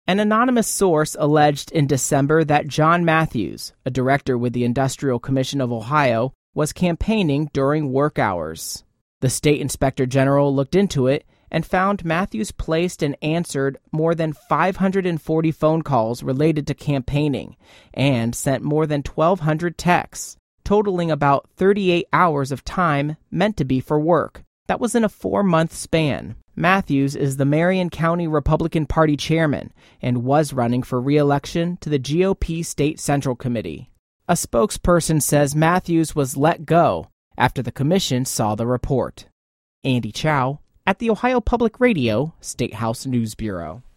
An anonymous source alleged in December that John Matthews, a director with the Industrial Commission of Ohio, was campaigning during work hours. The state inspector general looked into it and found Matthews placed and answered more than 540 phone calls related to campaigning and sent more than 1,200 texts, totaling about 38 hours of time meant to be for work. That was in a 4-month span. Matthews is the Marion County Republican Party chairman and was running for re-election to the GOP State Central Committee. A spokesperson says Matthews was let go after the commission saw the report. Andy Chow at the Ohio Public Radio State House News Bureau.